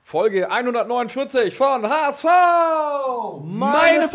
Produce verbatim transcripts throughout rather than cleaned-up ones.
Folge hundertneunundvierzig von H S V! Meine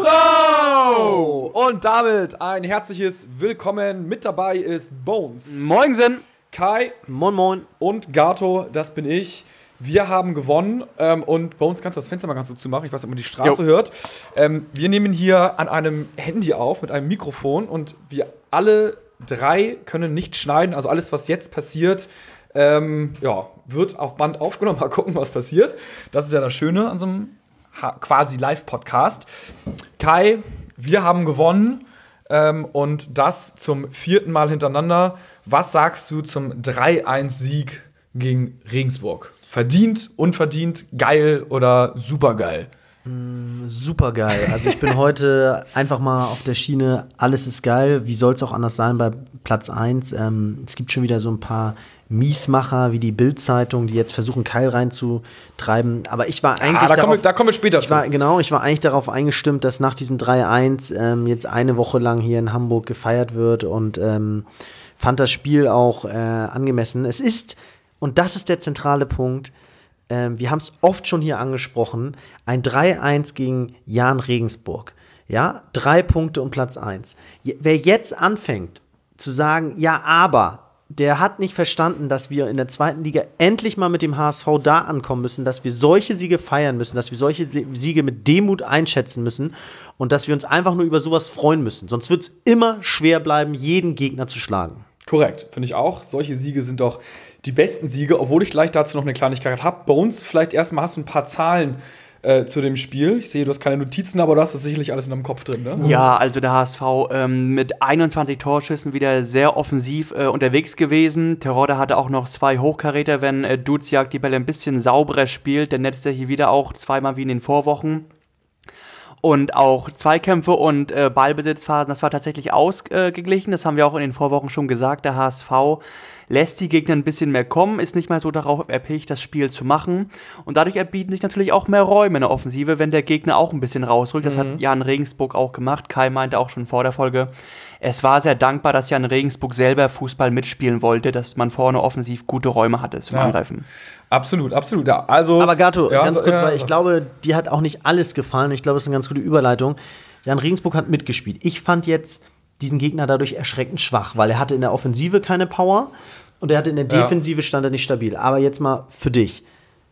Frau! Und damit ein herzliches Willkommen. Mit dabei ist Bones. Moinsen. Kai. Moin Moin. Und Gato, das bin ich. Wir haben gewonnen ähm, und Bones, kannst du das Fenster mal ganz so zumachen? Ich weiß nicht, ob man die Straße jo. hört. Ähm, wir nehmen hier an einem Handy auf mit einem Mikrofon und wir alle drei können nicht schneiden. Also alles, was jetzt passiert, ähm, ja, wird auf Band aufgenommen. Mal gucken, was passiert. Das ist ja das Schöne an so einem ha- quasi Live-Podcast. Kai, wir haben gewonnen ähm, und das zum vierten Mal hintereinander. Was sagst du zum drei eins Sieg gegen Regensburg? Verdient, unverdient, geil oder supergeil? Mm, supergeil. Also ich bin heute einfach mal auf der Schiene, alles ist geil. Wie soll es auch anders sein bei Platz eins? Ähm, es gibt schon wieder so ein paar Miesmacher wie die Bild-Zeitung, die jetzt versuchen, Keil reinzutreiben. Aber ich war eigentlich ah, da, darauf, kommen wir, da kommen wir später ich war, Genau, ich war eigentlich darauf eingestimmt, dass nach diesem drei eins ähm, jetzt eine Woche lang hier in Hamburg gefeiert wird und ähm, fand das Spiel auch äh, angemessen. Es ist, und das ist der zentrale Punkt, äh, wir haben es oft schon hier angesprochen, ein drei eins gegen Jahn Regensburg. Ja, drei Punkte und Platz eins. Je, wer jetzt anfängt zu sagen, ja, aber der hat nicht verstanden, dass wir in der zweiten Liga endlich mal mit dem H S V da ankommen müssen, dass wir solche Siege feiern müssen, dass wir solche Siege mit Demut einschätzen müssen und dass wir uns einfach nur über sowas freuen müssen. Sonst wird es immer schwer bleiben, jeden Gegner zu schlagen. Korrekt, finde ich auch. Solche Siege sind doch die besten Siege, obwohl ich gleich dazu noch eine Kleinigkeit habe. Bei uns vielleicht erstmal hast du ein paar Zahlen Äh, zu dem Spiel. Ich sehe, du hast keine Notizen, aber du hast das sicherlich alles in deinem Kopf drin, ne? Ja, also der H S V ähm, mit einundzwanzig Torschüssen wieder sehr offensiv äh, unterwegs gewesen. Terodde hatte auch noch zwei Hochkaräter, wenn äh, Duziak die Bälle ein bisschen sauberer spielt, dann netzt er hier wieder auch zweimal wie in den Vorwochen. Und auch Zweikämpfe und äh, Ballbesitzphasen, das war tatsächlich ausgeglichen. Das haben wir auch in den Vorwochen schon gesagt. Der H S V lässt die Gegner ein bisschen mehr kommen, ist nicht mal so darauf erpicht, das Spiel zu machen. Und dadurch erbieten sich natürlich auch mehr Räume in der Offensive, wenn der Gegner auch ein bisschen rausrückt. Das mhm. hat Jan Regensburg auch gemacht. Kai meinte auch schon vor der Folge, es war sehr dankbar, dass Jan Regensburg selber Fußball mitspielen wollte, dass man vorne offensiv gute Räume hatte zum ja. Angreifen. Absolut, absolut. Ja, also, Aber Gato, ja, ganz so, kurz, ja, weil ich so. glaube, dir hat auch nicht alles gefallen. Ich glaube, es ist eine ganz gute Überleitung. Jan Regensburg hat mitgespielt. Ich fand jetzt diesen Gegner dadurch erschreckend schwach, weil er hatte in der Offensive keine Power und er hatte in der Defensive ja. stand er nicht stabil. Aber jetzt mal für dich.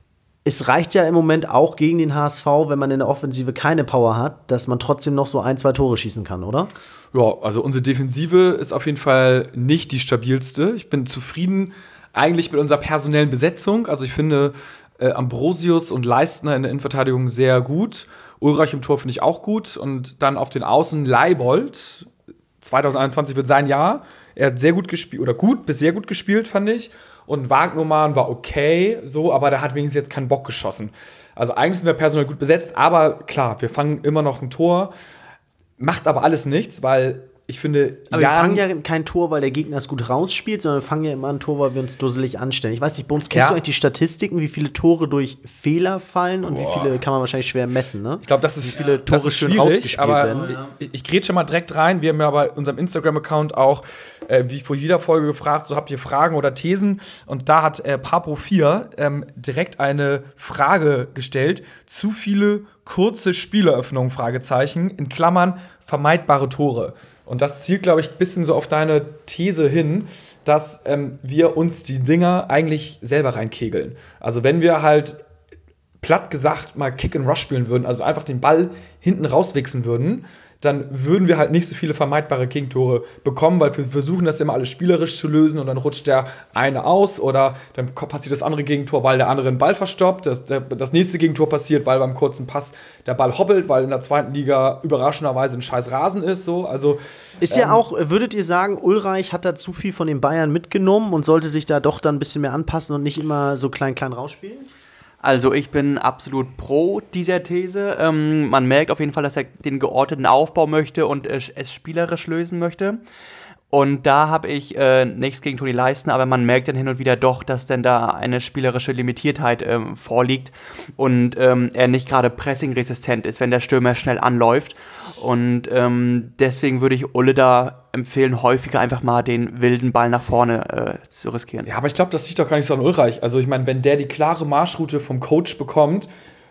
Es reicht ja im Moment auch gegen den H S V, wenn man in der Offensive keine Power hat, dass man trotzdem noch so ein, zwei Tore schießen kann, oder? Ja, also unsere Defensive ist auf jeden Fall nicht die stabilste. Ich bin zufrieden eigentlich mit unserer personellen Besetzung. Also ich finde äh, Ambrosius und Leistner in der Innenverteidigung sehr gut. Ulreich im Tor finde ich auch gut. Und dann auf den Außen Leibold. zwanzig einundzwanzig wird sein Jahr. Er hat sehr gut gespielt, oder gut bis sehr gut gespielt, fand ich. Und Wagnermann war okay, so, aber der hat wenigstens jetzt keinen Bock geschossen. Also eigentlich sind wir personell gut besetzt, aber klar, wir fangen immer noch ein Tor. Macht aber alles nichts, weil ich finde, aber Jan, wir fangen ja kein Tor, weil der Gegner es gut rausspielt, sondern wir fangen ja immer ein Tor, weil wir uns dusselig anstellen. Ich weiß nicht, bei uns kennst ja. du eigentlich die Statistiken, wie viele Tore durch Fehler fallen und Boah. wie viele kann man wahrscheinlich schwer messen, ne? Ich glaube, das ist wie viele Tore das ist schön rausgespielt aber werden. Ich, ich grätsche mal direkt rein. Wir haben ja bei unserem Instagram-Account auch, äh, wie vor jeder Folge gefragt, so habt ihr Fragen oder Thesen? Und da hat äh, Papo vier ähm, direkt eine Frage gestellt. Zu viele kurze Spieleröffnungen, Fragezeichen, in Klammern vermeidbare Tore. Und das zielt, glaube ich, ein bisschen so auf deine These hin, dass ähm, wir uns die Dinger eigentlich selber reinkegeln. Also wenn wir halt platt gesagt mal Kick and Rush spielen würden, also einfach den Ball hinten rauswichsen würden, dann würden wir halt nicht so viele vermeidbare Gegentore bekommen, weil wir versuchen das immer alles spielerisch zu lösen und dann rutscht der eine aus oder dann passiert das andere Gegentor, weil der andere den Ball verstoppt. Das, der, das nächste Gegentor passiert, weil beim kurzen Pass der Ball hoppelt, weil in der zweiten Liga überraschenderweise ein scheiß Rasen ist. So. Also, ist ja ähm, auch, würdet ihr sagen, Ulreich hat da zu viel von den Bayern mitgenommen und sollte sich da doch dann ein bisschen mehr anpassen und nicht immer so klein-klein rausspielen? Also ich bin absolut pro dieser These. Ähm, man merkt auf jeden Fall, dass er den geordneten Aufbau möchte und äh, es spielerisch lösen möchte. Und da habe ich äh, nichts gegen Toni Leistner, aber man merkt dann hin und wieder doch, dass denn da eine spielerische Limitiertheit ähm, vorliegt und ähm, er nicht gerade pressingresistent ist, wenn der Stürmer schnell anläuft. Und ähm, deswegen würde ich Ulle da empfehlen, häufiger einfach mal den wilden Ball nach vorne äh, zu riskieren. Ja, aber ich glaube, das liegt doch gar nicht so an Ulreich. Also ich meine, wenn der die klare Marschroute vom Coach bekommt,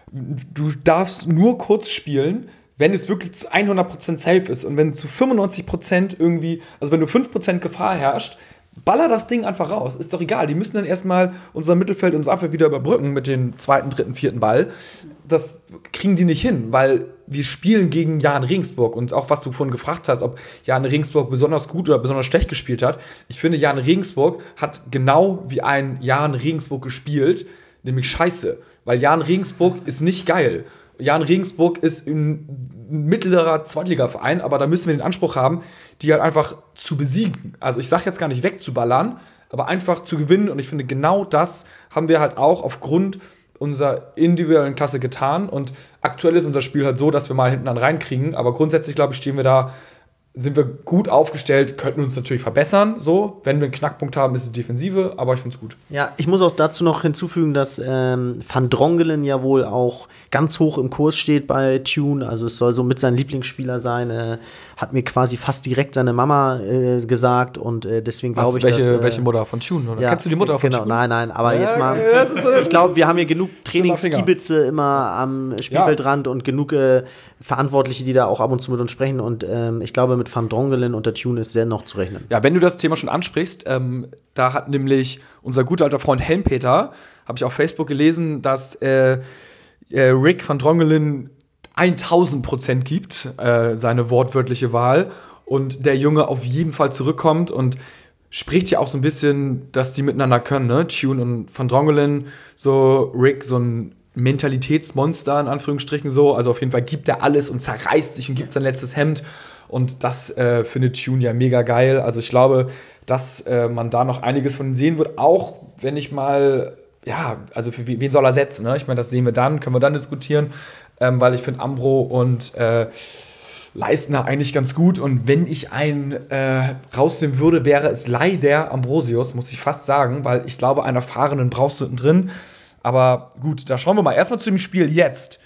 du darfst nur kurz spielen, wenn es wirklich zu hundert Prozent safe ist und wenn zu fünfundneunzig Prozent irgendwie, also wenn nur fünf Prozent Gefahr herrscht, baller das Ding einfach raus. Ist doch egal. Die müssen dann erstmal unser Mittelfeld, unsere Abwehr wieder überbrücken mit dem zweiten, dritten, vierten Ball. Das kriegen die nicht hin, weil wir spielen gegen Jahn Regensburg. Und auch was du vorhin gefragt hast, ob Jahn Regensburg besonders gut oder besonders schlecht gespielt hat. Ich finde, Jahn Regensburg hat genau wie ein Jahn Regensburg gespielt, nämlich scheiße. Weil Jahn Regensburg ist nicht geil. Jahn Regensburg ist ein mittlerer Zweitligaverein, aber da müssen wir den Anspruch haben, die halt einfach zu besiegen. Also ich sage jetzt gar nicht wegzuballern, aber einfach zu gewinnen. Und ich finde, genau das haben wir halt auch aufgrund unserer individuellen Klasse getan. Und aktuell ist unser Spiel halt so, dass wir mal hinten an reinkriegen. Aber grundsätzlich, glaube ich, stehen wir da, sind wir gut aufgestellt, könnten uns natürlich verbessern. So, wenn wir einen Knackpunkt haben, ist es Defensive, aber ich finde es gut. Ja, ich muss auch dazu noch hinzufügen, dass ähm, Van Drongelen ja wohl auch ganz hoch im Kurs steht bei Tune. Also es soll so mit sein Lieblingsspieler sein. Äh, hat mir quasi fast direkt seine Mama äh, gesagt und äh, deswegen glaube ich, welche, dass... Äh, welche Mutter von Tune? Oder? Ja, Kennst du die Mutter von genau, Tune? Nein, nein, aber ja, jetzt mal... ja, ist, äh, ich glaube, wir haben hier genug Trainingskibitze immer am Spielfeldrand ja. und genug äh, Verantwortliche, die da auch ab und zu mit uns sprechen und ähm, ich glaube, mit Van Drongelen und der Tune ist sehr noch zu rechnen. Ja, wenn du das Thema schon ansprichst, ähm, da hat nämlich unser guter alter Freund Helmpeter, habe ich auf Facebook gelesen, dass äh, äh, Rick van Drongelen tausend Prozent gibt, äh, seine wortwörtliche Wahl, und der Junge auf jeden Fall zurückkommt und spricht ja auch so ein bisschen, dass die miteinander können, ne? Tune und Van Drongelen, so Rick, so ein Mentalitätsmonster in Anführungsstrichen so, also auf jeden Fall gibt er alles und zerreißt sich und gibt sein letztes Hemd. Und das äh, findet Tune ja mega geil. Also ich glaube, dass äh, man da noch einiges von ihm sehen wird. Auch wenn ich mal, ja, also für wen soll er setzen? Ne? Ich meine, das sehen wir dann, können wir dann diskutieren. Ähm, weil ich finde Ambro und äh, Leistner eigentlich ganz gut. Und wenn ich einen äh, rausnehmen würde, wäre es leider Ambrosius, muss ich fast sagen. Weil ich glaube, einen Erfahrenen brauchst du drin. Aber gut, da schauen wir mal erstmal zu dem Spiel jetzt.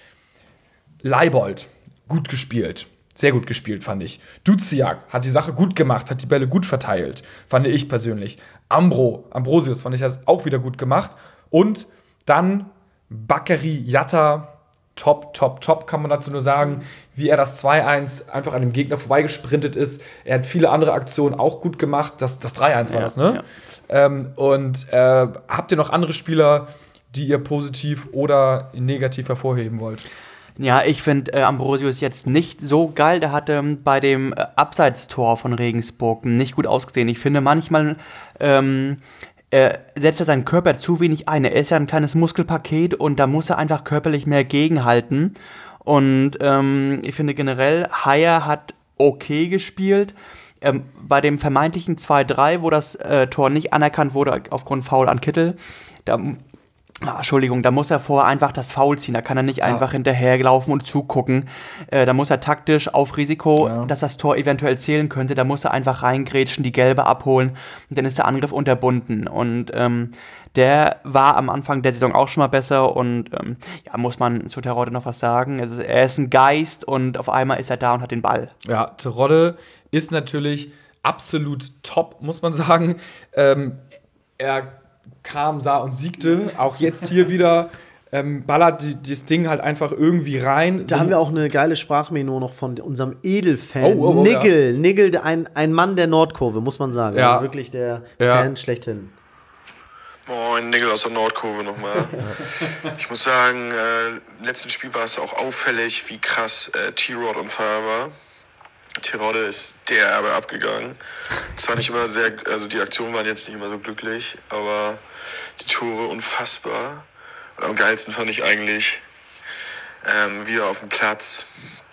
Leibold, gut gespielt. Sehr gut gespielt, fand ich. Duziak hat die Sache gut gemacht, hat die Bälle gut verteilt, fand ich persönlich. Ambro, Ambrosius, fand ich das auch wieder gut gemacht. Und dann Bakary Jatta, top, top, top, kann man dazu nur sagen, wie er das zwei eins einfach an dem Gegner vorbeigesprintet ist. Er hat viele andere Aktionen auch gut gemacht. Das, das drei eins war ja, das, ne? Ja. Ähm, und äh, habt ihr noch andere Spieler, die ihr positiv oder negativ hervorheben wollt? Ja, ich finde äh, Ambrosius jetzt nicht so geil. Der hat ähm, bei dem äh, Abseitstor von Regensburg nicht gut ausgesehen. Ich finde, manchmal ähm, äh, setzt er seinen Körper zu wenig ein. Er ist ja ein kleines Muskelpaket und da muss er einfach körperlich mehr gegenhalten. Und ähm, ich finde generell, Haier hat okay gespielt. Ähm, bei dem vermeintlichen zwei drei, wo das äh, Tor nicht anerkannt wurde aufgrund Foul an Kittel, da Ah, Entschuldigung, da muss er vorher einfach das Foul ziehen. Da kann er nicht ja. einfach hinterherlaufen und zugucken. Äh, da muss er taktisch auf Risiko, ja. dass das Tor eventuell zählen könnte, da muss er einfach reingrätschen, die Gelbe abholen und dann ist der Angriff unterbunden. Und ähm, der war am Anfang der Saison auch schon mal besser und ähm, ja, muss man zu Terodde noch was sagen. Also, er ist ein Geist und auf einmal ist er da und hat den Ball. Ja, Terodde ist natürlich absolut top, muss man sagen. Ähm, er kam, sah und siegte. Auch jetzt hier wieder ähm, ballert die, das Ding halt einfach irgendwie rein. Da so haben wir auch eine geile Sprachmemo noch von unserem Edelfan. Oh, oh, oh, Nigel. Ja. Nigel, ein, ein Mann der Nordkurve, muss man sagen. Ja. Also wirklich der ja. Fan schlechthin. Moin, Nigel aus der Nordkurve nochmal. Ich muss sagen, äh, im letzten Spiel war es auch auffällig, wie krass äh, T-Rod on fire war. Terodde ist derbe abgegangen. Zwar nicht immer sehr, also die Aktionen waren jetzt nicht immer so glücklich, aber die Tore unfassbar. Und am geilsten fand ich eigentlich, ähm, wie er auf dem Platz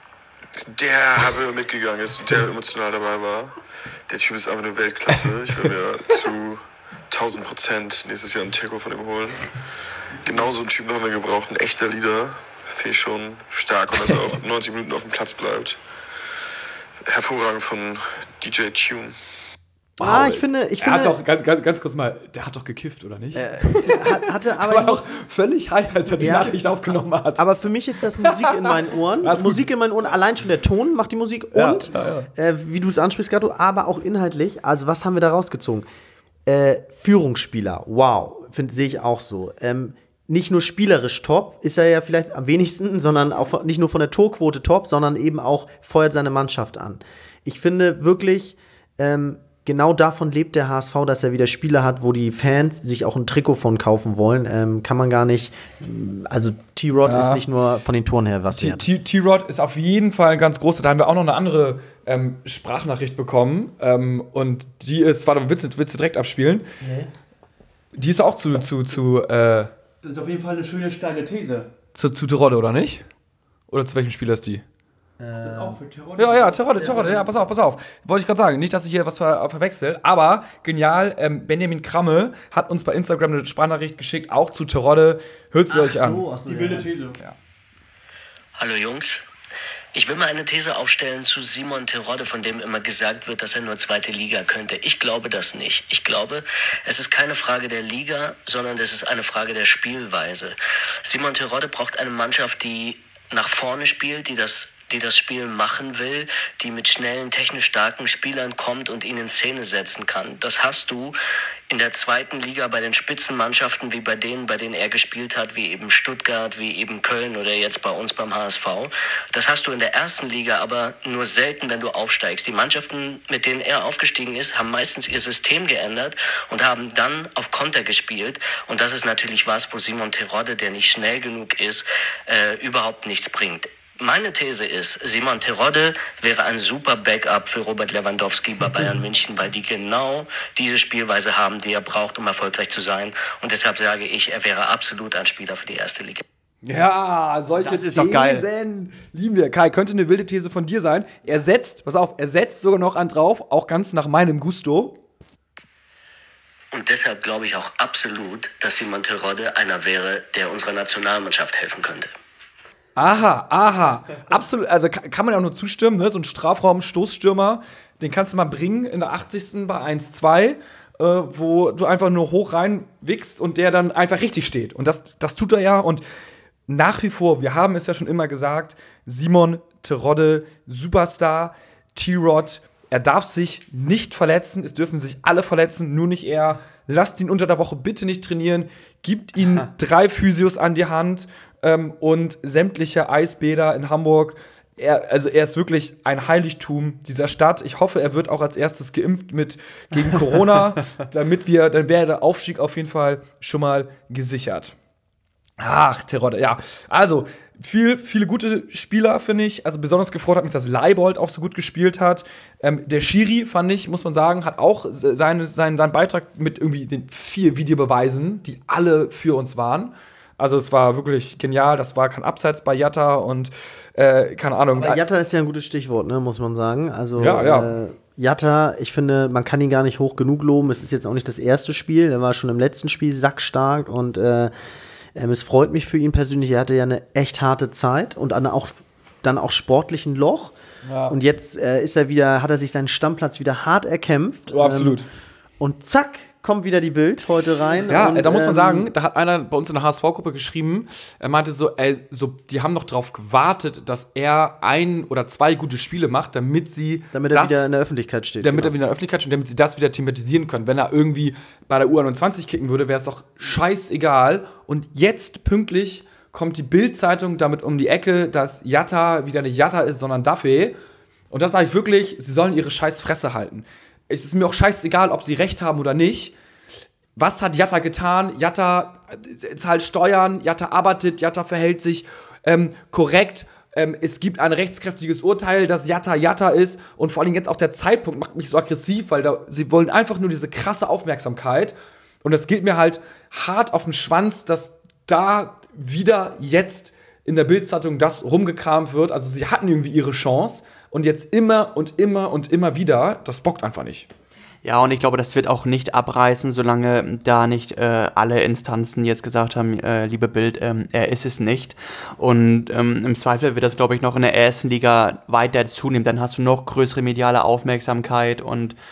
derbe mitgegangen ist und der emotional dabei war. Der Typ ist einfach eine Weltklasse. Ich will mir zu tausend Prozent nächstes Jahr einen Trikot von ihm holen. Genauso einen Typen haben wir gebraucht, ein echter Leader. Finde ich schon stark und dass er auch neunzig Minuten auf dem Platz bleibt. Hervorragend von D J Tune. Ah, ich finde, ich er finde, hat doch, ganz, ganz, ganz kurz mal, der hat doch gekifft, oder nicht? Äh, hat, hatte, aber war ich doch muss, völlig high, als er die Ja. Nachricht aufgenommen hat. aber für mich ist das Musik in meinen Ohren. Alles gut. Musik in meinen Ohren, allein schon der Ton macht die Musik Ja, und, ja, Äh, wie du es ansprichst, Gatto, aber auch inhaltlich. Also, was haben wir da rausgezogen? Äh, Führungsspieler, wow, finde sehe ich auch so. Ähm, nicht nur spielerisch top, ist er ja vielleicht am wenigsten, sondern auch von, nicht nur von der Torquote top, sondern eben auch feuert seine Mannschaft an. Ich finde wirklich, ähm, genau davon lebt der H S V, dass er wieder Spiele hat, wo die Fans sich auch ein Trikot von kaufen wollen. Ähm, kann man gar nicht. Also T-Rod Ja. ist nicht nur von den Toren her was T- wert. T- T-Rod ist auf jeden Fall ein ganz großer. Da haben wir auch noch eine andere ähm, Sprachnachricht bekommen. Ähm, und die ist, warte, willst du, willst du direkt abspielen? Nee. Die ist auch zu, zu, zu, äh, Das ist auf jeden Fall eine schöne steile These. zu, zu Terodde, oder nicht? Oder zu welchem Spieler ist die? Das ist auch für Terror. Ja, ja, Terodde, Terodde, ja, pass auf, pass auf. Wollte ich gerade sagen, nicht, dass ich hier was ver verwechsel, aber genial, ähm, Benjamin Kramme hat uns bei Instagram eine Sprachnachricht geschickt, auch zu Terodde. Hört sie euch an. ach so, Die wilde These. Hallo Jungs. Ich will mal eine These aufstellen zu Simon Terodde, von dem immer gesagt wird, dass er nur zweite Liga könnte. Ich glaube das nicht. Ich glaube, es ist keine Frage der Liga, sondern es ist eine Frage der Spielweise. Simon Terodde braucht eine Mannschaft, die nach vorne spielt, die das die das Spiel machen will, die mit schnellen, technisch starken Spielern kommt und ihn in Szene setzen kann. Das hast du in der zweiten Liga bei den Spitzenmannschaften wie bei denen, bei denen er gespielt hat, wie eben Stuttgart, wie eben Köln oder jetzt bei uns beim H S V. Das hast du in der ersten Liga aber nur selten, wenn du aufsteigst. Die Mannschaften, mit denen er aufgestiegen ist, haben meistens ihr System geändert und haben dann auf Konter gespielt. Und das ist natürlich was, wo Simon Terodde, der nicht schnell genug ist, äh, überhaupt nichts bringt. Meine These ist, Simon Terodde wäre ein super Backup für Robert Lewandowski bei Bayern München, weil die genau diese Spielweise haben, die er braucht, um erfolgreich zu sein. Und deshalb sage ich, er wäre absolut ein Spieler für die erste Liga. Ja, solche Das ist doch geil. Thesen lieben wir. Kai, könnte eine wilde These von dir sein. Er setzt, pass auf, er setzt sogar noch an drauf, auch ganz nach meinem Gusto. Und deshalb glaube ich auch absolut, dass Simon Terodde einer wäre, der unserer Nationalmannschaft helfen könnte. Aha, aha. Absolut, also kann, kann man ja auch nur zustimmen, ne? So ein Strafraum-Stoßstürmer, den kannst du mal bringen in der achtzigsten bei eins zwei, äh, wo du einfach nur hoch rein wickst und der dann einfach richtig steht. Und das, das tut er ja. Und nach wie vor, wir haben es ja schon immer gesagt, Simon Terodde, Superstar, T-Rod, er darf sich nicht verletzen, es dürfen sich alle verletzen, nur nicht er. Lasst ihn unter der Woche bitte nicht trainieren, gibt ihm drei Physios an die Hand ähm, und sämtliche Eisbäder in Hamburg. Er, also er ist wirklich ein Heiligtum dieser Stadt. Ich hoffe, er wird auch als erstes geimpft mit gegen Corona, damit wir, dann wäre der Aufstieg auf jeden Fall schon mal gesichert. Ach, Terodde, ja. Also, viel, viele gute Spieler, finde ich. Also, besonders gefreut hat mich, dass Leibold auch so gut gespielt hat. Ähm, der Schiri, fand ich, muss man sagen, hat auch seine, seinen, seinen Beitrag mit irgendwie den vier Videobeweisen, die alle für uns waren. Also, es war wirklich genial. Das war kein Abseits bei Jatta und, äh, keine Ahnung. Aber Jatta ist ja ein gutes Stichwort, ne, muss man sagen. Also, Ja, ja. Äh, Jatta, ich finde, man kann ihn gar nicht hoch genug loben. Es ist jetzt auch nicht das erste Spiel. Er war schon im letzten Spiel sackstark und, äh, Ähm, es freut mich für ihn persönlich, er hatte ja eine echt harte Zeit und an auch, dann auch sportlichen Loch. Ja. Und jetzt äh, ist er wieder, hat er sich seinen Stammplatz wieder hart erkämpft. Oh, absolut. Ähm, und zack, kommt wieder die Bild heute rein. Ja, und, äh, da muss man ähm, sagen, da hat einer bei uns in der H S V-Gruppe geschrieben, er meinte so, ey, so, die haben noch drauf gewartet, dass er ein oder zwei gute Spiele macht, damit sie Damit er das, wieder in der Öffentlichkeit steht. damit er genau. wieder in der Öffentlichkeit steht und damit sie das wieder thematisieren können. Wenn er irgendwie bei der U einundzwanzig kicken würde, wäre es doch scheißegal. Und jetzt pünktlich kommt die Bild-Zeitung damit um die Ecke, dass Jatta wieder nicht Jatta ist, sondern Daffy. Und das sage ich wirklich, sie sollen ihre scheiß Fresse halten. Es ist mir auch scheißegal, ob sie recht haben oder nicht. Was hat Jatta getan? Jatta zahlt Steuern, Jatta arbeitet, Jatta verhält sich ähm, korrekt. Ähm, es gibt ein rechtskräftiges Urteil, dass Jatta Jatta ist. Und vor allem jetzt auch der Zeitpunkt macht mich so aggressiv, weil da, sie wollen einfach nur diese krasse Aufmerksamkeit. Und das geht mir halt hart auf den Schwanz, dass da wieder jetzt in der Bild-Zeitung das rumgekramt wird. Also sie hatten irgendwie ihre Chance. Und jetzt immer und immer und immer wieder, das bockt einfach nicht. Ja, und ich glaube, das wird auch nicht abreißen, solange da nicht äh, alle Instanzen jetzt gesagt haben, äh, liebe Bild, ähm, er ist es nicht. Und ähm, im Zweifel wird das, glaube ich, noch in der ersten Liga weiter zunehmen. Dann hast du noch größere mediale Aufmerksamkeit und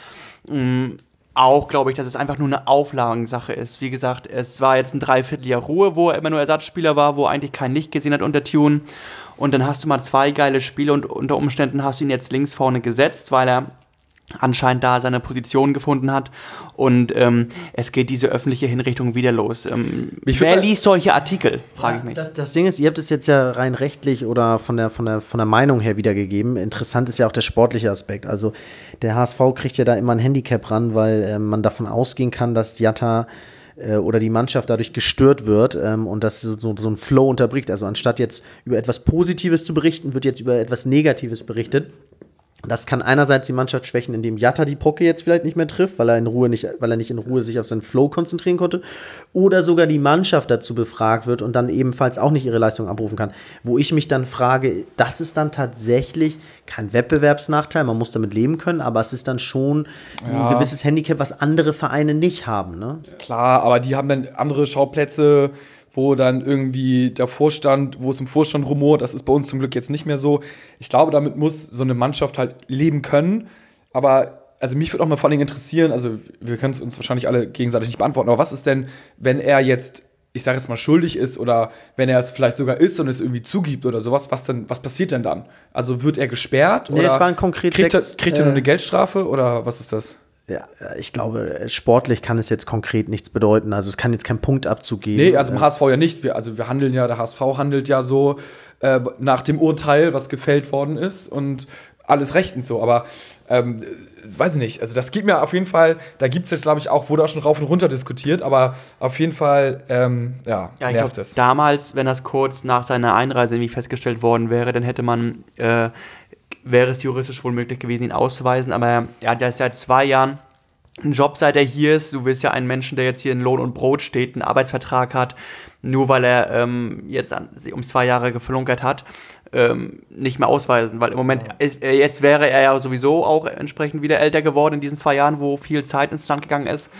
mh, auch, glaube ich, dass es einfach nur eine Auflagensache ist. Wie gesagt, es war jetzt ein Dreivierteljahr Ruhe, wo er immer nur Ersatzspieler war, wo er eigentlich kein Licht gesehen hat unter Tune. Und dann hast du mal zwei geile Spiele und unter Umständen hast du ihn jetzt links vorne gesetzt, weil er anscheinend da seine Position gefunden hat. Und ähm, es geht diese öffentliche Hinrichtung wieder los. Ähm, wer liest solche Artikel, frage ja, ich mich. Das, das Ding ist, ihr habt es jetzt ja rein rechtlich oder von der, von, der, von der Meinung her wiedergegeben. Interessant ist ja auch der sportliche Aspekt. Also der H S V kriegt ja da immer ein Handicap ran, weil äh, man davon ausgehen kann, dass Jatta äh, oder die Mannschaft dadurch gestört wird ähm, und das so, so, so ein Flow unterbricht. Also anstatt jetzt über etwas Positives zu berichten, wird jetzt über etwas Negatives berichtet. Das kann einerseits die Mannschaft schwächen, indem Jatta die Pucke jetzt vielleicht nicht mehr trifft, weil er in Ruhe nicht, weil er nicht in Ruhe sich auf seinen Flow konzentrieren konnte, oder sogar die Mannschaft dazu befragt wird und dann ebenfalls auch nicht ihre Leistung abrufen kann. Wo ich mich dann frage, das ist dann tatsächlich kein Wettbewerbsnachteil, man muss damit leben können, aber es ist dann schon Ja. ein gewisses Handicap, was andere Vereine nicht haben, ne? Klar, aber die haben dann andere Schauplätze, wo dann irgendwie der Vorstand, wo es im Vorstand rumort, das ist bei uns zum Glück jetzt nicht mehr so. Ich glaube, damit muss so eine Mannschaft halt leben können. Aber, also mich würde auch mal vor allem interessieren, also wir können es uns wahrscheinlich alle gegenseitig nicht beantworten, aber was ist denn, wenn er jetzt, ich sage jetzt mal, schuldig ist oder wenn er es vielleicht sogar ist und es irgendwie zugibt oder sowas, was denn, was passiert denn dann? Also wird er gesperrt? Nee, oder es waren konkret kriegt er, sechs, kriegt er nur äh, eine Geldstrafe oder was ist das? Ja, ich glaube, sportlich kann es jetzt konkret nichts bedeuten. Also es kann jetzt keinen Punktabzug geben. Nee, also im H S V ja nicht. Wir, also wir handeln ja, der H S V handelt ja so äh, nach dem Urteil, was gefällt worden ist und alles rechtens so. Aber ähm, weiß ich nicht. Also das geht mir auf jeden Fall, da gibt es jetzt, glaube ich, auch, wurde auch schon rauf und runter diskutiert, aber auf jeden Fall, ähm, ja, Ja, ich nervt glaube, es. damals, wenn das kurz nach seiner Einreise irgendwie festgestellt worden wäre, dann hätte man, äh, wäre es juristisch wohl möglich gewesen, ihn auszuweisen. Aber er hat ja seit zwei Jahren einen Job, seit er hier ist. Du willst ja einen Menschen, der jetzt hier in Lohn und Brot steht, einen Arbeitsvertrag hat, nur weil er ähm, jetzt an, um zwei Jahre geflunkert hat, ähm, nicht mehr ausweisen. Weil im Moment, ja. ist, äh, jetzt wäre er ja sowieso auch entsprechend wieder älter geworden in diesen zwei Jahren, wo viel Zeit ins Land gegangen ist.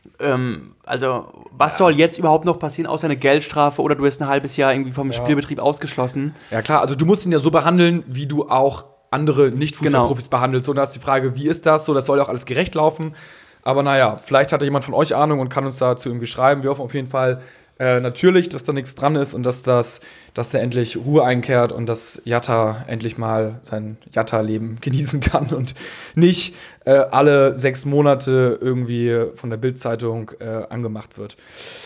Ähm, also, was ja. soll jetzt überhaupt noch passieren, außer eine Geldstrafe oder du wirst ein halbes Jahr irgendwie vom ja. Spielbetrieb ausgeschlossen? Ja klar, also du musst ihn ja so behandeln, wie du auch andere Nicht-Fußballprofis genau. behandelst. Und da ist die Frage, wie ist das so? Das soll ja auch alles gerecht laufen. Aber naja, vielleicht hat da jemand von euch Ahnung und kann uns dazu irgendwie schreiben. Wir hoffen auf jeden Fall äh, natürlich, dass da nichts dran ist und dass das, dass da endlich Ruhe einkehrt und dass Jatta endlich mal sein Jatta-Leben genießen kann und nicht äh, alle sechs Monate irgendwie von der Bild-Zeitung äh, angemacht wird.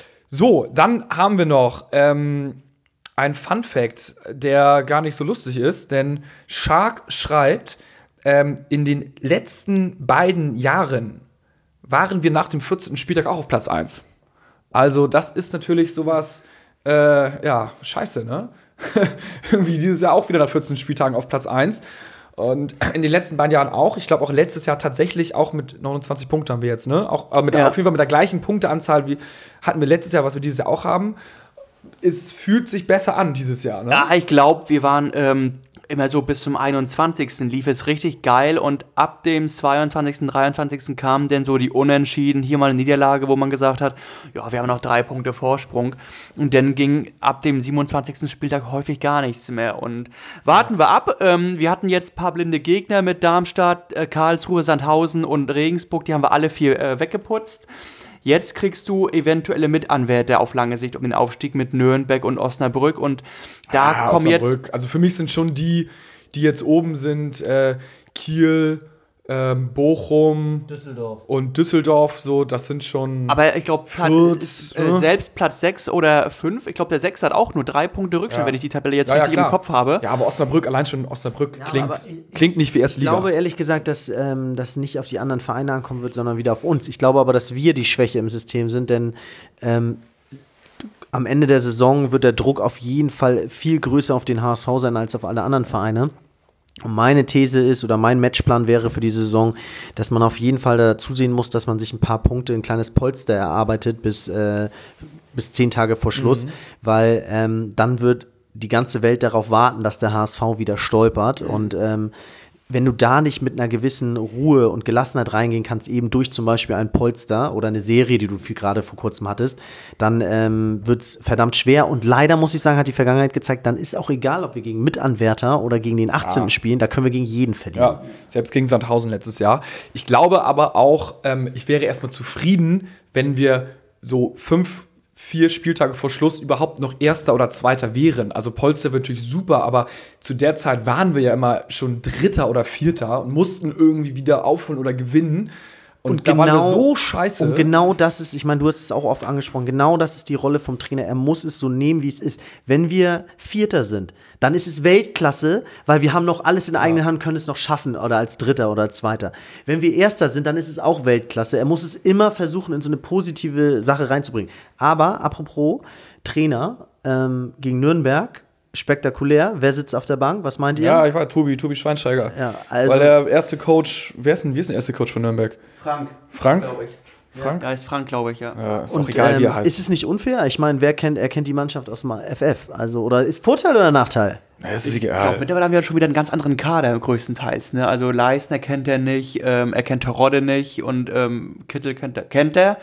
So, dann haben wir noch ähm, ein Fun-Fact, der gar nicht so lustig ist, denn Shark schreibt, ähm, in den letzten beiden Jahren waren wir nach dem vierzehnten Spieltag auch auf Platz eins. Also das ist natürlich sowas, äh, ja, scheiße, ne? Irgendwie dieses Jahr auch wieder nach vierzehn Spieltagen auf Platz eins. Und in den letzten beiden Jahren auch. Ich glaube auch letztes Jahr tatsächlich auch mit neunundzwanzig Punkten haben wir jetzt, ne? Auch äh, mit ja. auf jeden Fall mit der gleichen Punkteanzahl wie hatten wir letztes Jahr, was wir dieses Jahr auch haben. Es fühlt sich besser an dieses Jahr, ne? Ja, ich glaube, wir waren ähm immer so bis zum einundzwanzigsten lief es richtig geil und ab dem zweiundzwanzigsten, dreiundzwanzigsten kamen dann so die Unentschieden, hier mal eine Niederlage, wo man gesagt hat, ja, wir haben noch drei Punkte Vorsprung und dann ging ab dem siebenundzwanzigsten Spieltag häufig gar nichts mehr und warten wir ab, ähm, wir hatten jetzt ein paar blinde Gegner mit Darmstadt, äh, Karlsruhe, Sandhausen und Regensburg, die haben wir alle vier äh, weggeputzt. Jetzt kriegst du eventuelle Mitanwärter auf lange Sicht um den Aufstieg mit Nürnberg und Osnabrück und da ah, kommen Osnabrück. jetzt... Also für mich sind schon die, die jetzt oben sind, äh, Kiel, ähm, Bochum Düsseldorf. und Düsseldorf, so, das sind schon. Aber ich glaube, Fürth, äh, ne? selbst Platz sechs oder fünf, ich glaube, der sechs hat auch nur drei Punkte Rückstand, Ja. wenn ich die Tabelle jetzt Ja, ja, richtig klar. im Kopf habe. Ja, aber Osnabrück, allein schon Osnabrück Ja, klingt, aber ich- klingt nicht wie erste Ich Liga. glaube ehrlich gesagt, dass ähm, das nicht auf die anderen Vereine ankommen wird, sondern wieder auf uns. Ich glaube aber, dass wir die Schwäche im System sind, denn ähm, am Ende der Saison wird der Druck auf jeden Fall viel größer auf den H S V sein als auf alle anderen Vereine. Und meine These ist, oder mein Matchplan wäre für die Saison, dass man auf jeden Fall dazu sehen muss, dass man sich ein paar Punkte, ein kleines Polster erarbeitet bis, äh, bis zehn Tage vor Schluss, mhm. weil ähm, dann wird die ganze Welt darauf warten, dass der H S V wieder stolpert. Mhm. Und ähm, wenn du da nicht mit einer gewissen Ruhe und Gelassenheit reingehen kannst, eben durch zum Beispiel ein Polster oder eine Serie, die du viel gerade vor kurzem hattest, dann ähm, wird es verdammt schwer. Und leider, muss ich sagen, hat die Vergangenheit gezeigt, dann ist auch egal, ob wir gegen Mitanwärter oder gegen den achtzehnten spielen, da können wir gegen jeden verlieren. Ja, selbst gegen Sandhausen letztes Jahr. Ich glaube aber auch, ähm, ich wäre erstmal zufrieden, wenn wir so fünf vier Spieltage vor Schluss überhaupt noch Erster oder Zweiter wären. Also Polster wird natürlich super, aber zu der Zeit waren wir ja immer schon Dritter oder Vierter und mussten irgendwie wieder aufholen oder gewinnen. Und, Und da genau, waren wir so scheiße. Und genau das ist, ich meine, du hast es auch oft angesprochen, genau das ist die Rolle vom Trainer. Er muss es so nehmen, wie es ist. Wenn wir Vierter sind, dann ist es Weltklasse, weil wir haben noch alles in der eigenen Hand, können es noch schaffen oder als Dritter oder als Zweiter. Wenn wir Erster sind, dann ist es auch Weltklasse. Er muss es immer versuchen, in so eine positive Sache reinzubringen. Aber, apropos Trainer ähm, gegen Nürnberg, spektakulär. Wer sitzt auf der Bank? Was meint ihr? Ja, ich war Tobi, Tobi Schweinsteiger. Ja, also Weil der erste Coach, wer ist denn, wie ist denn der erste Coach von Nürnberg? Frank. Frank? Glaube ich. Frank? Ja, ist Frank, glaube ich, ja. Ja, ist auch Und, egal, wie er ähm, heißt. ist es nicht unfair? Ich meine, wer kennt, er kennt die Mannschaft aus dem F F? Also, oder ist Vorteil oder Nachteil? Ja, es ist Ich glaube, egal. mittlerweile haben wir schon wieder einen ganz anderen Kader größtenteils. Ne? Also Leistner kennt er nicht, ähm, er kennt Terodde nicht und ähm, Kittel kennt er, kennt er.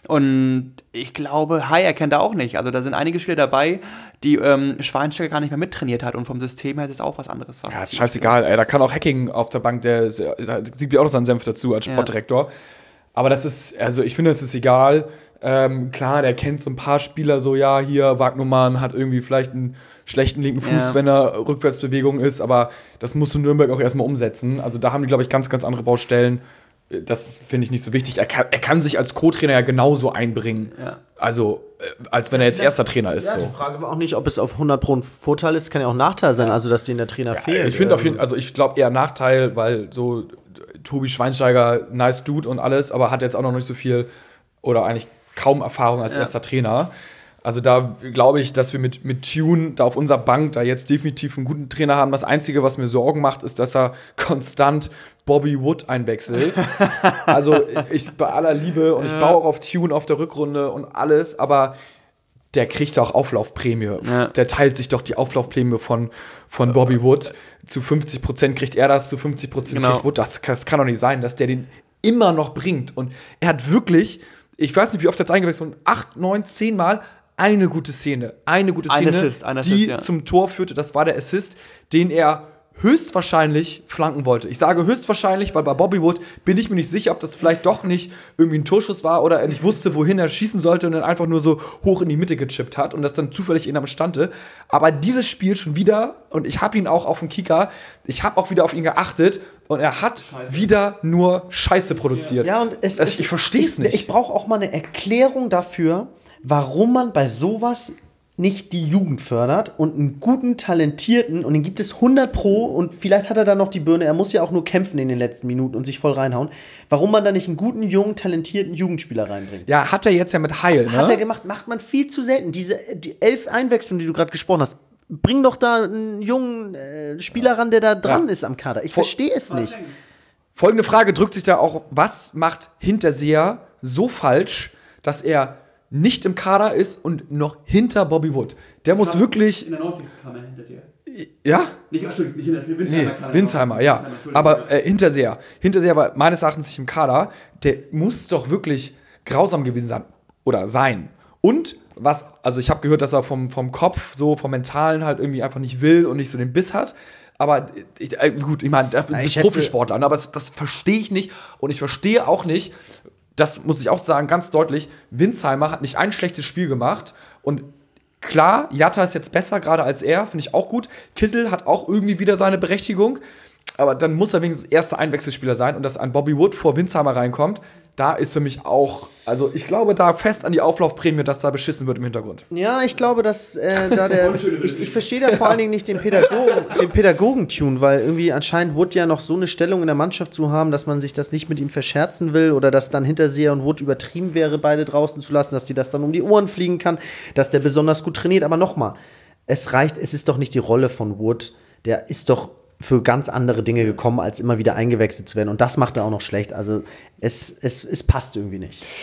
Und ich glaube, Hai erkennt er auch nicht. Also da sind einige Spieler dabei, die ähm, Schweinsteiger gar nicht mehr mittrainiert hat. Und vom System her ist es auch was anderes. Was Ja, ist scheißegal, ey. Da kann auch Hacking auf der Bank, der ist- da gibt ja auch noch seinen Senf dazu als Ja. Sportdirektor. Aber das ist, also ich finde, es ist egal. Ähm, klar, der kennt so ein paar Spieler, so, ja, hier, Wagnumann hat irgendwie vielleicht einen schlechten linken Fuß, Ja. wenn er Rückwärtsbewegung ist, aber das musst du Nürnberg auch erstmal umsetzen. Also da haben die, glaube ich, ganz, ganz andere Baustellen. Das finde ich nicht so wichtig. Er kann, er kann sich als Co-Trainer ja genauso einbringen. Ja. Also, äh, als wenn er jetzt erster Trainer ist. Ja, so. die Frage war auch nicht, ob es auf hundert Pro ein Vorteil ist, kann ja auch ein Nachteil sein, also dass denen der Trainer fehlt. Ich finde auf Ähm, jeden also ich glaube eher Nachteil, weil so Tobi Schweinsteiger, nice Dude und alles, aber hat jetzt auch noch nicht so viel oder eigentlich kaum Erfahrung als Ja. erster Trainer. Also da glaube ich, dass wir mit, mit Tune da auf unserer Bank da jetzt definitiv einen guten Trainer haben. Das Einzige, was mir Sorgen macht, ist, dass er konstant Bobby Wood einwechselt. Also ich bei aller Liebe und ich baue auch auf Tune auf der Rückrunde und alles, aber der kriegt auch Auflaufprämie. Ja. Der teilt sich doch die Auflaufprämie von, von Bobby Wood. Zu fünfzig Prozent kriegt er das, zu fünfzig Prozent Genau. kriegt Wood. Das, das kann doch nicht sein, dass der den immer noch bringt. Und er hat wirklich, ich weiß nicht, wie oft er jetzt eingewechselt hat, acht, neun, zehn Mal eine gute Szene. Eine gute Ein Szene, Assist, ein die Assist, ja. zum Tor führte. Das war der Assist, den er höchstwahrscheinlich flanken wollte. Ich sage höchstwahrscheinlich, weil bei Bobby Wood bin ich mir nicht sicher, ob das vielleicht doch nicht irgendwie ein Torschuss war oder er nicht wusste, wohin er schießen sollte und dann einfach nur so hoch in die Mitte gechippt hat und das dann zufällig in einem stande. Aber dieses Spiel schon wieder, und ich habe ihn auch auf dem Kicker, ich habe auch wieder auf ihn geachtet und er hat wieder nur Scheiße produziert. Ja, und es, Also es, ich verstehe es nicht. Ich brauche auch mal eine Erklärung dafür, warum man bei sowas nicht die Jugend fördert und einen guten, talentierten, und den gibt es hundert Pro und vielleicht hat er dann noch die Birne, er muss ja auch nur kämpfen in den letzten Minuten und sich voll reinhauen, warum man da nicht einen guten, jungen, talentierten Jugendspieler reinbringt. Ja, hat er jetzt ja mit Heil, ne? Hat er gemacht, macht man viel zu selten. Diese die elf Einwechslungen, die du gerade gesprochen hast, bring doch da einen jungen äh, Spieler ran, der da dran Ja. ist am Kader. Ich Vor- verstehe es nicht. Folgende Frage drückt sich da auch, was macht Hinterseher so falsch, dass er nicht im Kader ist und noch hinter Bobby Wood? Der muss wirklich, In der neunzigsten kam er hinterher. ja? Nicht, ach, stimmt, nicht hinterher, Nee, Winsheimer, ja. Aber äh, Hinterseher. Hinterseher war meines Erachtens nicht im Kader. Der muss doch wirklich grausam gewesen sein. Oder sein. Und was, also ich habe gehört, dass er vom, vom Kopf, so vom Mentalen halt irgendwie einfach nicht will und nicht so den Biss hat. Aber ich, äh, gut, ich meine, du ich bist schätze- Profisportler, aber das, das verstehe ich nicht. Und ich verstehe auch nicht, das muss ich auch sagen, ganz deutlich, Winsheimer hat nicht ein schlechtes Spiel gemacht. Und klar, Jatta ist jetzt besser gerade als er, finde ich auch gut. Kittel hat auch irgendwie wieder seine Berechtigung. Aber dann muss er wenigstens erster Einwechselspieler sein. Und dass ein Bobby Wood vor Winsheimer reinkommt, da ist für mich auch, also ich glaube da fest an die Auflaufprämie, dass da beschissen wird im Hintergrund. Ja, ich glaube, dass äh, da der. ich ich verstehe da vor allen Dingen nicht den Pädagogen, den Pädagogentune, weil irgendwie anscheinend Wood ja noch so eine Stellung in der Mannschaft zu haben, dass man sich das nicht mit ihm verscherzen will oder dass dann Hinterseher und Wood übertrieben wäre, beide draußen zu lassen, dass die das dann um die Ohren fliegen kann, dass der besonders gut trainiert. Aber nochmal, es reicht, es ist doch nicht die Rolle von Wood, der ist doch für ganz andere Dinge gekommen, als immer wieder eingewechselt zu werden. Und das macht er auch noch schlecht. Also es, es, es passt irgendwie nicht.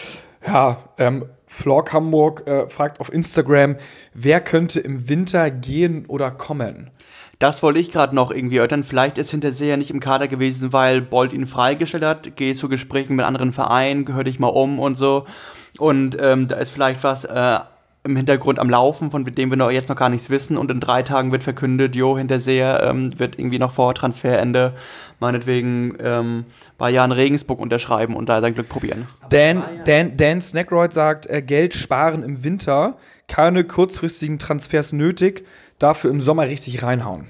Ja, ähm, Flork Hamburg äh, fragt auf Instagram, wer könnte im Winter gehen oder kommen? Das wollte ich gerade noch irgendwie erörtern. Vielleicht ist Hinterseher nicht im Kader gewesen, weil Bolt ihn freigestellt hat. Gehe zu Gesprächen mit anderen Vereinen, gehör dich mal um und so. Und ähm, da ist vielleicht was äh, im Hintergrund am Laufen, von dem wir noch jetzt noch gar nichts wissen. Und in drei Tagen wird verkündet, Jo, Hinterseher ähm, wird irgendwie noch vor Transferende meinetwegen ähm, bei Jan Regensburg unterschreiben und da sein Glück probieren. Dan, Dan, Dan Snackroyd sagt, äh, Geld sparen im Winter, keine kurzfristigen Transfers nötig, dafür im Sommer richtig reinhauen.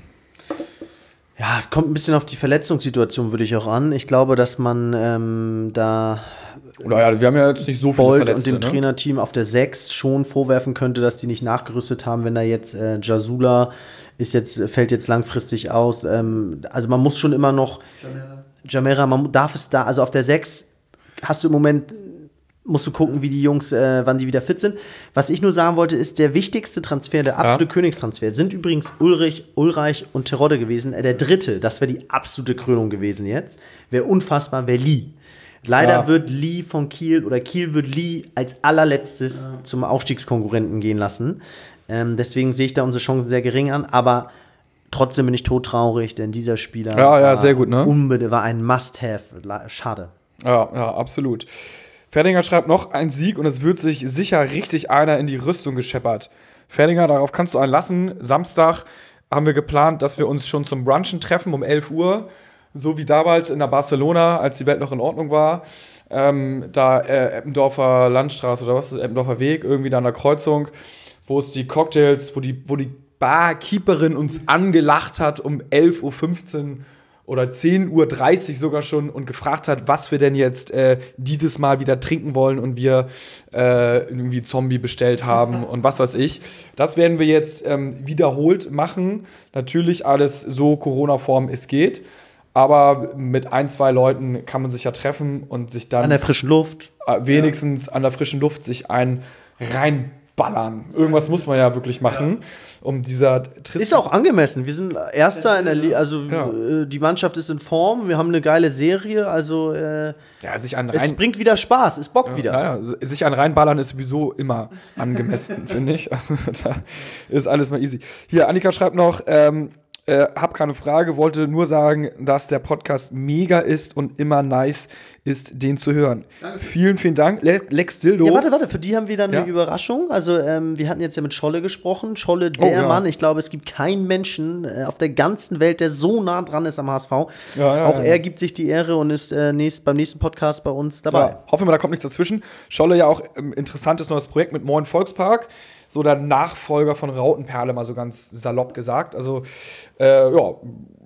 Ja, es kommt ein bisschen auf die Verletzungssituation, würde ich auch an. Ich glaube, dass man ähm, da Oder ja, wir haben ja jetzt nicht so viele Bolt Verletzte, und dem ne? Trainerteam auf der sechs schon vorwerfen könnte, dass die nicht nachgerüstet haben, wenn da jetzt äh, Jasula ist jetzt, fällt jetzt langfristig aus. Ähm, also man muss schon immer noch Jamera, Jamera man darf es da, also auf der sechs hast du im Moment, musst du gucken, wie die Jungs, äh, wann die wieder fit sind. Was ich nur sagen wollte, ist, der wichtigste Transfer, der absolute ja. Königstransfer, sind übrigens Ulrich, Ulreich und Terodde gewesen. Äh, der dritte, das wäre die absolute Krönung gewesen jetzt. Wäre unfassbar, wäre Lee. Leider ja. wird Lee von Kiel, oder Kiel wird Lee als allerletztes ja. zum Aufstiegskonkurrenten gehen lassen. Ähm, deswegen sehe ich da unsere Chancen sehr gering an, aber trotzdem bin ich todtraurig, denn dieser Spieler ja, ja, war, sehr gut, ne? unbedingt, war ein Must-Have. Schade. Ja, ja, absolut. Ferdinger schreibt noch, ein Sieg und es wird sich sicher richtig einer in die Rüstung gescheppert. Ferdinger, darauf kannst du einen lassen. Samstag haben wir geplant, dass wir uns schon zum Brunchen treffen um elf Uhr. So wie damals in der Barcelona, als die Welt noch in Ordnung war. Ähm, da äh, Eppendorfer Landstraße oder was ist Eppendorfer Weg, irgendwie da an der Kreuzung, wo es die Cocktails, wo die, wo die Barkeeperin uns angelacht hat um elf Uhr fünfzehn oder zehn Uhr dreißig sogar schon und gefragt hat, was wir denn jetzt äh, dieses Mal wieder trinken wollen und wir äh, irgendwie Zombie bestellt haben und was weiß ich. Das werden wir jetzt ähm, wiederholt machen. Natürlich alles so Corona-Form es geht. Aber mit ein, zwei Leuten kann man sich ja treffen und sich dann an der frischen Luft. Äh, wenigstens ja. an der frischen Luft sich ein reinballern. Irgendwas muss man ja wirklich machen, ja. um dieser Trist- Ist auch angemessen. Wir sind Erster in der Liga, also ja. äh, die Mannschaft ist in Form, wir haben eine geile Serie, also äh, ja, sich ein es rein- bringt wieder Spaß, es bockt ja, wieder. Ja, ja. Sich ein reinballern ist sowieso immer angemessen, finde ich. Also da ist alles mal easy. Hier, Annika schreibt noch, ähm, Äh, hab keine Frage, wollte nur sagen, dass der Podcast mega ist und immer nice ist, den zu hören. Danke. Vielen, vielen Dank. Le- Lex Dildo. Ja, warte, warte, für die haben wir dann ja. eine Überraschung. Also, ähm, wir hatten jetzt ja mit Scholle gesprochen. Scholle, der oh, ja. Mann, ich glaube, es gibt keinen Menschen äh, auf der ganzen Welt, der so nah dran ist am H S V. Ja, ja, Auch ja. er gibt sich die Ehre und ist äh, nächst, beim nächsten Podcast bei uns dabei. Ja, hoffen wir, da kommt nichts dazwischen. Scholle ja auch ähm, interessantes neues Projekt mit Moin Volkspark. So der Nachfolger von Rautenperle, mal so ganz salopp gesagt. Also, äh, ja,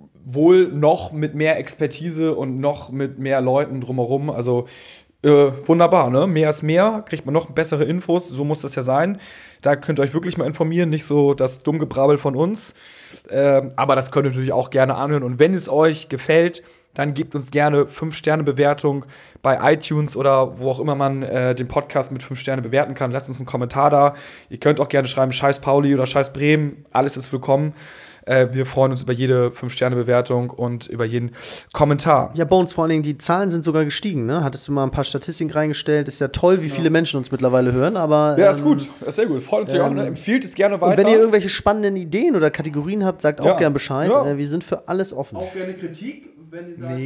wohl noch mit mehr Expertise und noch mit mehr Leuten drumherum. Also, äh, wunderbar, ne? Mehr ist mehr, kriegt man noch bessere Infos, so muss das ja sein. Da könnt ihr euch wirklich mal informieren, nicht so das Dummgebrabbel von uns. Äh, aber das könnt ihr natürlich auch gerne anhören. Und wenn es euch gefällt, dann gebt uns gerne fünf Sterne Bewertung bei iTunes oder wo auch immer man äh, den Podcast mit fünf Sterne bewerten kann. Lasst uns einen Kommentar da. Ihr könnt auch gerne schreiben, Scheiß Pauli oder Scheiß Bremen. Alles ist willkommen. Äh, wir freuen uns über jede fünf Sterne Bewertung und über jeden Kommentar. Ja, Bones, vor allen Dingen, die Zahlen sind sogar gestiegen, ne? Hattest du mal ein paar Statistiken reingestellt? Ist ja toll, wie ja. viele Menschen uns mittlerweile hören, aber ja, ist ähm, gut. Das ist sehr gut. Freut uns ähm, auch, ne? Empfiehlt es gerne weiter. Und wenn ihr irgendwelche spannenden Ideen oder Kategorien habt, sagt ja. auch gerne Bescheid. Ja. Äh, wir sind für alles offen. Auch gerne Kritik, wenn ihr sagt.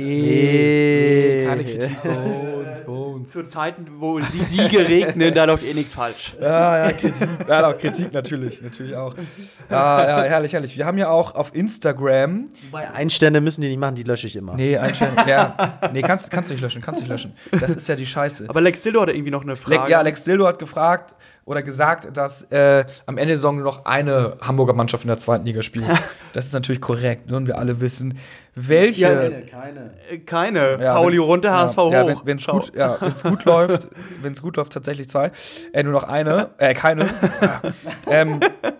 Nee, nee. keine Kritik. Bones, Bones. Zu Zeiten, wo die Siege regnen, da läuft eh nichts falsch. Ja, ja, Kritik. Ja, doch, Kritik natürlich. Natürlich auch. Ja, ja, herrlich, herrlich. Wir haben ja auch auf Instagram. Wobei Einstände müssen die nicht machen, die lösche ich immer. Nee, Einstände, ja. Nee, kannst, kannst du nicht löschen, kannst du nicht löschen. Das ist ja die Scheiße. Aber Lex Dildo hat irgendwie noch eine Frage. Le- ja, Lex Dildo hat gefragt oder gesagt, dass äh, am Ende der Saison nur noch eine Hamburger Mannschaft in der zweiten Liga spielt. Das ist natürlich korrekt, ne? Und wir alle wissen, welche. Ja, keine. keine. Keine. Ja, Pauli wenn, runter, H S V ja, hoch. Ja, wenn es gut, ja, wenn's gut läuft, wenn es gut läuft, tatsächlich zwei. Äh, nur noch eine, äh, keine. Ja. ähm,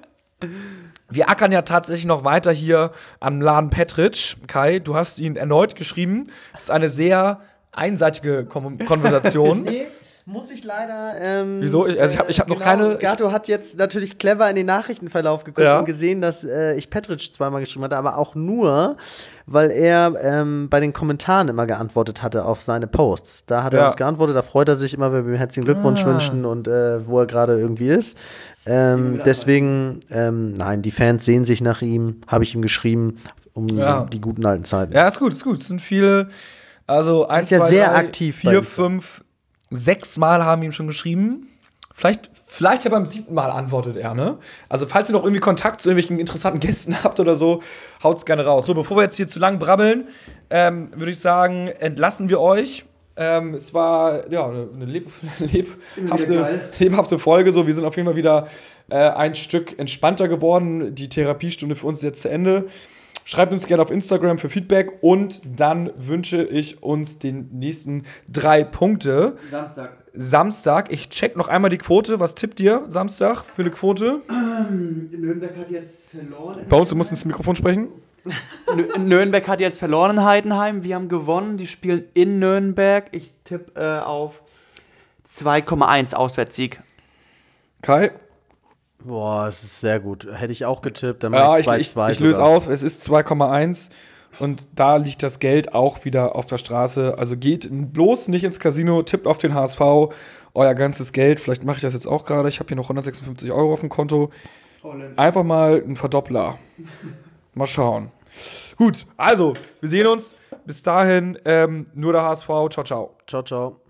wir ackern ja tatsächlich noch weiter hier am Laden Petritsch. Kai, du hast ihn erneut geschrieben. Das ist eine sehr einseitige Kom- Konversation. Nee, Muss ich leider. Ähm, Wieso? Ich- also ich hab- ich hab noch genau, keine- Gato hat jetzt natürlich clever in den Nachrichtenverlauf geguckt Ja. und gesehen, dass äh, ich Petric zweimal geschrieben hatte, aber auch nur, weil er ähm, bei den Kommentaren immer geantwortet hatte auf seine Posts. Da hat er Ja. uns geantwortet, da freut er sich immer, wenn wir ihm herzlichen Glückwunsch Ah. wünschen und äh, wo er gerade irgendwie ist. Ähm, deswegen, ähm, nein, die Fans sehen sich nach ihm, habe ich ihm geschrieben, um Ja. die guten alten Zeiten. Ja, ist gut, ist gut. Es sind viele, also eins, ja zwei, sehr drei, aktiv bei vier, Instagram. fünf, sechs Mal haben ihm schon geschrieben. Vielleicht, vielleicht ja beim siebten Mal antwortet er, ne? Also, falls ihr noch irgendwie Kontakt zu irgendwelchen interessanten Gästen habt oder so, haut's gerne raus. So, bevor wir jetzt hier zu lang brabbeln, ähm, würde ich sagen, entlassen wir euch. Ähm, es war ja eine, eine leb lebhafte, lebhafte Folge. So, wir sind auf jeden Fall wieder äh, ein Stück entspannter geworden. Die Therapiestunde für uns ist jetzt zu Ende. Schreibt uns gerne auf Instagram für Feedback und dann wünsche ich uns den nächsten drei Punkte. Samstag. Samstag, ich check noch einmal die Quote. Was tippt ihr Samstag für eine Quote? Nürnberg hat jetzt verloren. Bei uns, du musst ins Mikrofon sprechen. Nü- Nürnberg hat jetzt verloren in Heidenheim. Wir haben gewonnen. Die spielen in Nürnberg. Ich tippe äh, auf zwei Komma eins Auswärtssieg. Kai? Boah, es ist sehr gut. Hätte ich auch getippt, dann Ja, mach ich, ich zwei ich, zwei. ich löse sogar. auf. Es ist zwei Komma eins und da liegt das Geld auch wieder auf der Straße. Also geht bloß nicht ins Casino, tippt auf den H S V, euer ganzes Geld. Vielleicht mache ich das jetzt auch gerade. Ich habe hier noch hundertsechsundfünfzig Euro auf dem Konto. Einfach mal ein Verdoppler. Mal schauen. Gut, also, wir sehen uns. Bis dahin, ähm, nur der H S V. Ciao, ciao. Ciao, ciao.